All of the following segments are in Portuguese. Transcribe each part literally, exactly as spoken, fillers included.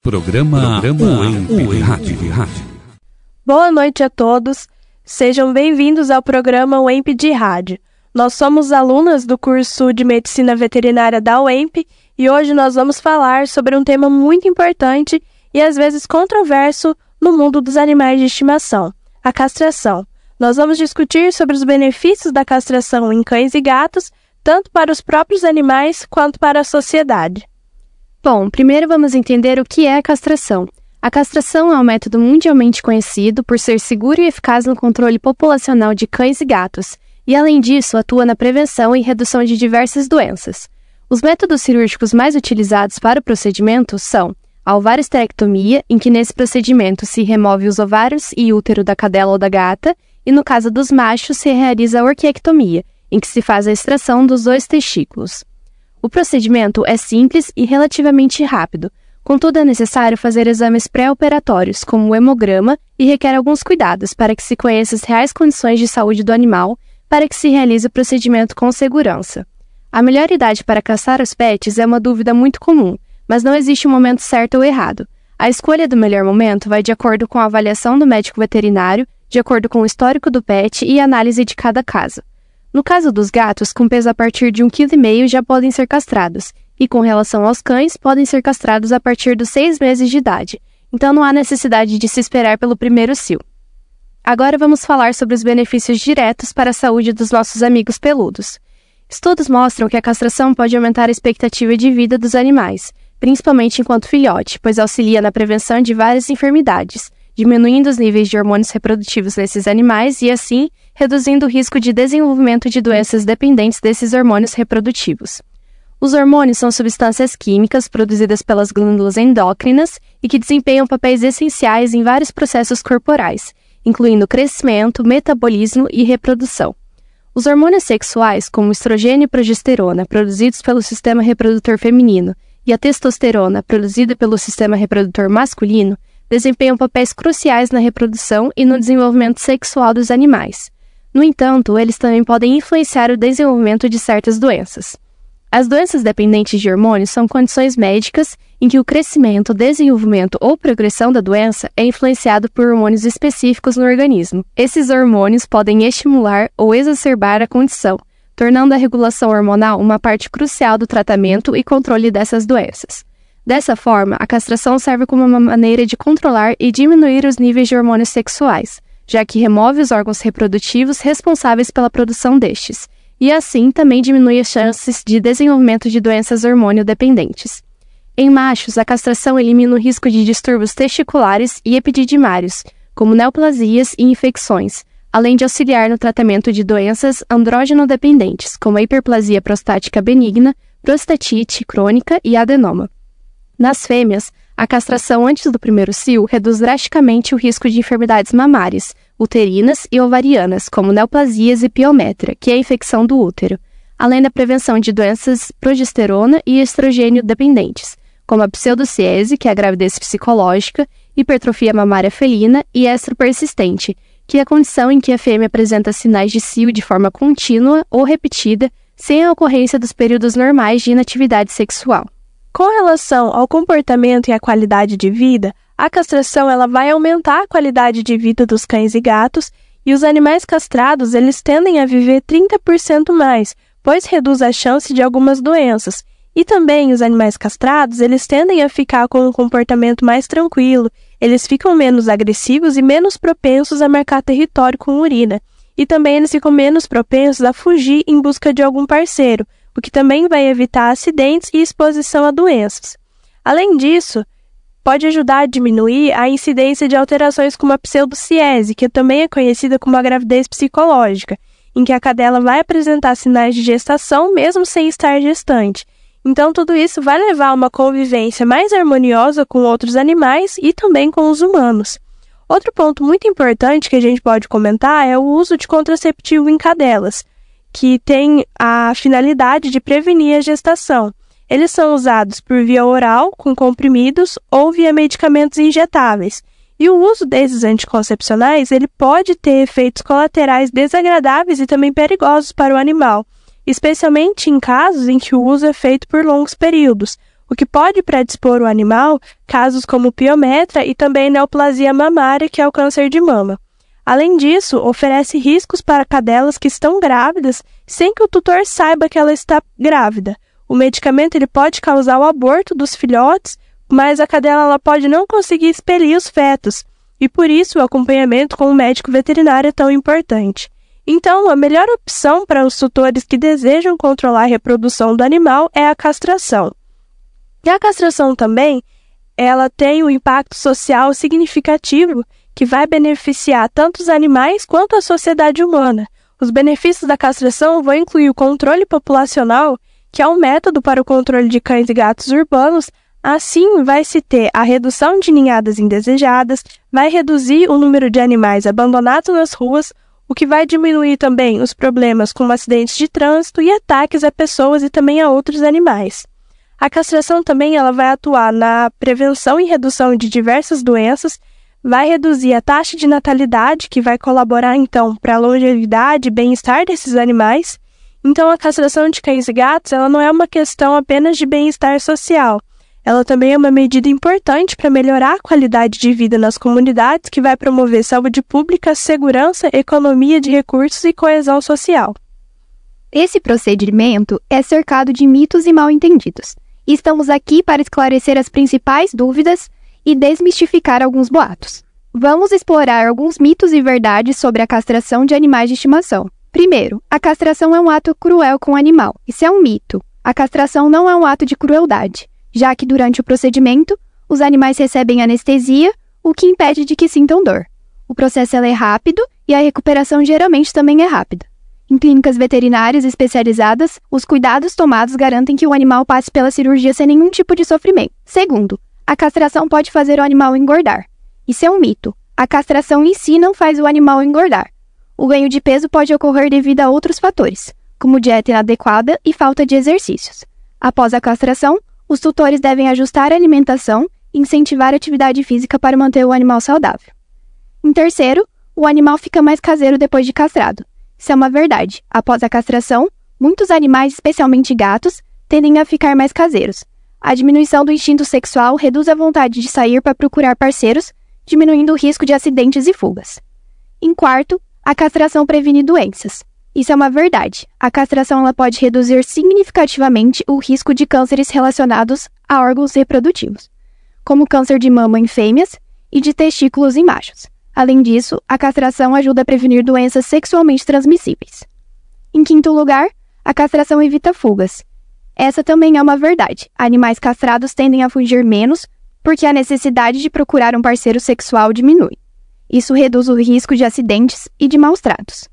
Programa, Programa U E M P Rádio. Boa noite a todos. Sejam bem-vindos ao programa U E M P de Rádio. Nós somos alunas do curso de Medicina Veterinária da U E M P e hoje nós vamos falar sobre um tema muito importante e às vezes controverso no mundo dos animais de estimação, a castração. Nós vamos discutir sobre os benefícios da castração em cães e gatos, tanto para os próprios animais quanto para a sociedade. Bom, primeiro vamos entender o que é a castração. A castração é um método mundialmente conhecido por ser seguro e eficaz no controle populacional de cães e gatos, e além disso atua na prevenção e redução de diversas doenças. Os métodos cirúrgicos mais utilizados para o procedimento são a ovarioesterectomia, em que nesse procedimento se remove os ovários e útero da cadela ou da gata, e no caso dos machos se realiza a orquiectomia, em que se faz a extração dos dois testículos. O procedimento é simples e relativamente rápido, contudo é necessário fazer exames pré-operatórios, como o hemograma, e requer alguns cuidados para que se conheça as reais condições de saúde do animal, para que se realize o procedimento com segurança. A melhor idade para castrar os pets é uma dúvida muito comum, mas não existe um momento certo ou errado. A escolha do melhor momento vai de acordo com a avaliação do médico veterinário, de acordo com o histórico do pet e análise de cada caso. No caso dos gatos, com peso a partir de um vírgula cinco quilos já podem ser castrados, e com relação aos cães, podem ser castrados a partir dos seis meses de idade, então não há necessidade de se esperar pelo primeiro cio. Agora vamos falar sobre os benefícios diretos para a saúde dos nossos amigos peludos. Estudos mostram que a castração pode aumentar a expectativa de vida dos animais, principalmente enquanto filhote, pois auxilia na prevenção de várias enfermidades, diminuindo os níveis de hormônios reprodutivos nesses animais e, assim, reduzindo o risco de desenvolvimento de doenças dependentes desses hormônios reprodutivos. Os hormônios são substâncias químicas produzidas pelas glândulas endócrinas e que desempenham papéis essenciais em vários processos corporais, incluindo crescimento, metabolismo e reprodução. Os hormônios sexuais, como o estrogênio e progesterona, produzidos pelo sistema reprodutor feminino, e a testosterona, produzida pelo sistema reprodutor masculino, desempenham papéis cruciais na reprodução e no desenvolvimento sexual dos animais. No entanto, eles também podem influenciar o desenvolvimento de certas doenças. As doenças dependentes de hormônios são condições médicas em que o crescimento, desenvolvimento ou progressão da doença é influenciado por hormônios específicos no organismo. Esses hormônios podem estimular ou exacerbar a condição, tornando a regulação hormonal uma parte crucial do tratamento e controle dessas doenças. Dessa forma, a castração serve como uma maneira de controlar e diminuir os níveis de hormônios sexuais, já que remove os órgãos reprodutivos responsáveis pela produção destes, e assim também diminui as chances de desenvolvimento de doenças hormônio-dependentes. Em machos, a castração elimina o risco de distúrbios testiculares e epididymários, como neoplasias e infecções, além de auxiliar no tratamento de doenças andrógeno-dependentes, como a hiperplasia prostática benigna, prostatite crônica e adenoma. Nas fêmeas, a castração antes do primeiro cio reduz drasticamente o risco de enfermidades mamárias, uterinas e ovarianas, como neoplasias e piométria, que é a infecção do útero, além da prevenção de doenças progesterona e estrogênio dependentes, como a pseudociese, que é a gravidez psicológica, hipertrofia mamária felina e estro persistente, que é a condição em que a fêmea apresenta sinais de cio de forma contínua ou repetida, sem a ocorrência dos períodos normais de inatividade sexual. Com relação ao comportamento e à qualidade de vida, a castração ela vai aumentar a qualidade de vida dos cães e gatos, e os animais castrados eles tendem a viver trinta por cento mais, pois reduz a chance de algumas doenças. E também os animais castrados eles tendem a ficar com um comportamento mais tranquilo, eles ficam menos agressivos e menos propensos a marcar território com urina. E também eles ficam menos propensos a fugir em busca de algum parceiro, o que também vai evitar acidentes e exposição a doenças. Além disso, pode ajudar a diminuir a incidência de alterações como a pseudociese, que também é conhecida como a gravidez psicológica, em que a cadela vai apresentar sinais de gestação mesmo sem estar gestante. Então, tudo isso vai levar a uma convivência mais harmoniosa com outros animais e também com os humanos. Outro ponto muito importante que a gente pode comentar é o uso de contraceptivo em cadelas, que tem a finalidade de prevenir a gestação. Eles são usados por via oral, com comprimidos, ou via medicamentos injetáveis. E o uso desses anticoncepcionais ele pode ter efeitos colaterais desagradáveis e também perigosos para o animal, especialmente em casos em que o uso é feito por longos períodos, o que pode predispor o animal casos como piometra e também neoplasia mamária, que é o câncer de mama. Além disso, oferece riscos para cadelas que estão grávidas sem que o tutor saiba que ela está grávida. O medicamento ele pode causar o aborto dos filhotes, mas a cadela ela pode não conseguir expelir os fetos, e por isso o acompanhamento com o médico veterinário é tão importante. Então, a melhor opção para os tutores que desejam controlar a reprodução do animal é a castração. E a castração também, ela tem um impacto social significativo que vai beneficiar tanto os animais quanto a sociedade humana. Os benefícios da castração vão incluir o controle populacional, que é um método para o controle de cães e gatos urbanos. Assim, vai-se ter a redução de ninhadas indesejadas, vai reduzir o número de animais abandonados nas ruas, o que vai diminuir também os problemas com acidentes de trânsito e ataques a pessoas e também a outros animais. A castração também ela vai atuar na prevenção e redução de diversas doenças, vai reduzir a taxa de natalidade, que vai colaborar então para a longevidade e bem-estar desses animais. Então, a castração de cães e gatos ela não é uma questão apenas de bem-estar social. Ela também é uma medida importante para melhorar a qualidade de vida nas comunidades, que vai promover saúde pública, segurança, economia de recursos e coesão social. Esse procedimento é cercado de mitos e mal-entendidos. Estamos aqui para esclarecer as principais dúvidas e desmistificar alguns boatos. Vamos explorar alguns mitos e verdades sobre a castração de animais de estimação. Primeiro, a castração é um ato cruel com o animal. Isso é um mito. A castração não é um ato de crueldade, já que durante o procedimento, os animais recebem anestesia, o que impede de que sintam dor. O processo é rápido e a recuperação geralmente também é rápida. Em clínicas veterinárias especializadas, os cuidados tomados garantem que o animal passe pela cirurgia sem nenhum tipo de sofrimento. Segundo, a castração pode fazer o animal engordar. Isso é um mito. A castração em si não faz o animal engordar. O ganho de peso pode ocorrer devido a outros fatores, como dieta inadequada e falta de exercícios. Após a castração, os tutores devem ajustar a alimentação e incentivar a atividade física para manter o animal saudável. Em terceiro, o animal fica mais caseiro depois de castrado. Isso é uma verdade. Após a castração, muitos animais, especialmente gatos, tendem a ficar mais caseiros. A diminuição do instinto sexual reduz a vontade de sair para procurar parceiros, diminuindo o risco de acidentes e fugas. Em quarto, a castração previne doenças. Isso é uma verdade. A castração ela pode reduzir significativamente o risco de cânceres relacionados a órgãos reprodutivos, como câncer de mama em fêmeas e de testículos em machos. Além disso, a castração ajuda a prevenir doenças sexualmente transmissíveis. Em quinto lugar, a castração evita fugas. Essa também é uma verdade. Animais castrados tendem a fugir menos porque a necessidade de procurar um parceiro sexual diminui. Isso reduz o risco de acidentes e de maus tratos.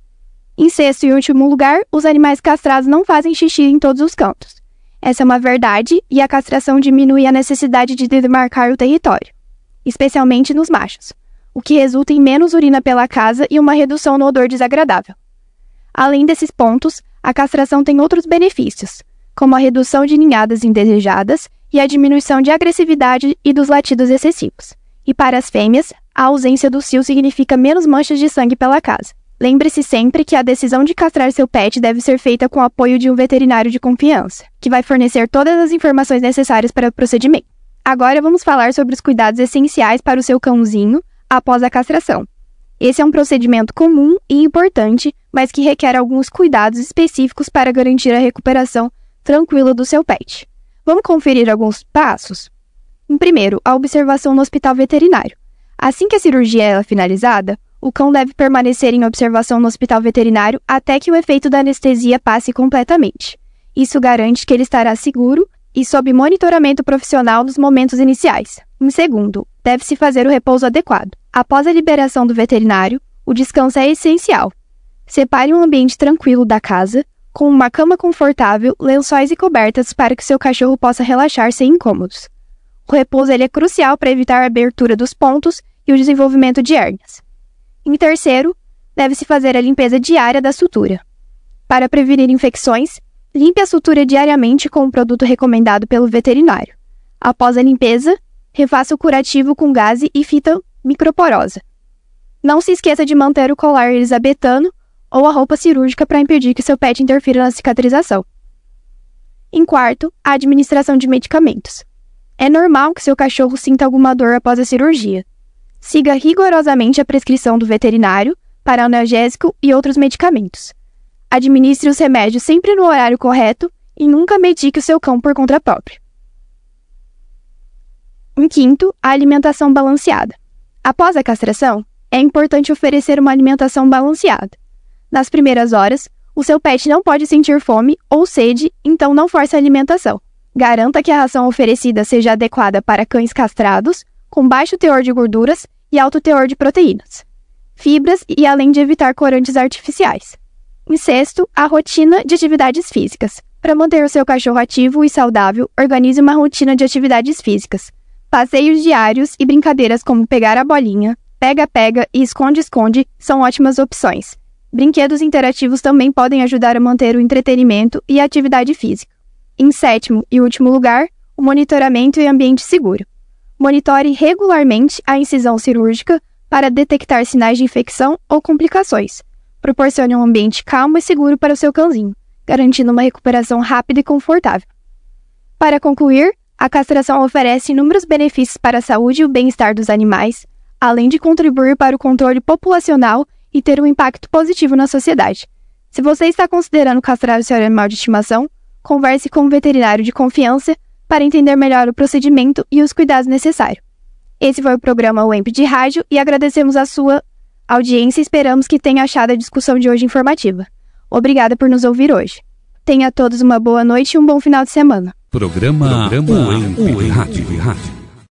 Em sexto e último lugar, os animais castrados não fazem xixi em todos os cantos. Essa é uma verdade e a castração diminui a necessidade de demarcar o território, especialmente nos machos, o que resulta em menos urina pela casa e uma redução no odor desagradável. Além desses pontos, a castração tem outros benefícios, como a redução de ninhadas indesejadas e a diminuição de agressividade e dos latidos excessivos. E para as fêmeas, a ausência do cio significa menos manchas de sangue pela casa. Lembre-se sempre que a decisão de castrar seu pet deve ser feita com o apoio de um veterinário de confiança, que vai fornecer todas as informações necessárias para o procedimento. Agora vamos falar sobre os cuidados essenciais para o seu cãozinho após a castração. Esse é um procedimento comum e importante, mas que requer alguns cuidados específicos para garantir a recuperação tranquila do seu pet. Vamos conferir alguns passos? Em primeiro, a observação no hospital veterinário. Assim que a cirurgia é finalizada, o cão deve permanecer em observação no hospital veterinário até que o efeito da anestesia passe completamente. Isso garante que ele estará seguro e sob monitoramento profissional nos momentos iniciais. Em segundo, deve-se fazer o repouso adequado. Após a liberação do veterinário, o descanso é essencial. Separe um ambiente tranquilo da casa, com uma cama confortável, lençóis e cobertas para que seu cachorro possa relaxar sem incômodos. O repouso ele é crucial para evitar a abertura dos pontos e o desenvolvimento de hérnias. Em terceiro, deve-se fazer a limpeza diária da sutura. Para prevenir infecções, limpe a sutura diariamente com o produto recomendado pelo veterinário. Após a limpeza, refaça o curativo com gaze e fita microporosa. Não se esqueça de manter o colar elisabetano ou a roupa cirúrgica para impedir que seu pet interfira na cicatrização. Em quarto, a administração de medicamentos. É normal que seu cachorro sinta alguma dor após a cirurgia. Siga rigorosamente a prescrição do veterinário para analgésico e outros medicamentos. Administre os remédios sempre no horário correto e nunca medique o seu cão por conta própria. Em quinto, a alimentação balanceada. Após a castração, é importante oferecer uma alimentação balanceada. Nas primeiras horas, o seu pet não pode sentir fome ou sede, então não force a alimentação. Garanta que a ração oferecida seja adequada para cães castrados, com baixo teor de gorduras e alto teor de proteínas, fibras e além de evitar corantes artificiais. Em sexto, a rotina de atividades físicas. Para manter o seu cachorro ativo e saudável, organize uma rotina de atividades físicas. Passeios diários e brincadeiras como pegar a bolinha, pega-pega e esconde-esconde são ótimas opções. Brinquedos interativos também podem ajudar a manter o entretenimento e a atividade física. Em sétimo e último lugar, o monitoramento e ambiente seguro. Monitore regularmente a incisão cirúrgica para detectar sinais de infecção ou complicações. Proporcione um ambiente calmo e seguro para o seu cãozinho, garantindo uma recuperação rápida e confortável. Para concluir, a castração oferece inúmeros benefícios para a saúde e o bem-estar dos animais, além de contribuir para o controle populacional e ter um impacto positivo na sociedade. Se você está considerando castrar o seu animal de estimação, converse com um veterinário de confiança para entender melhor o procedimento e os cuidados necessários. Esse foi o programa U E M P de Rádio e agradecemos a sua audiência e esperamos que tenha achado a discussão de hoje informativa. Obrigada por nos ouvir hoje. Tenha todos uma boa noite e um bom final de semana. Programa, Programa U E M P Rádio.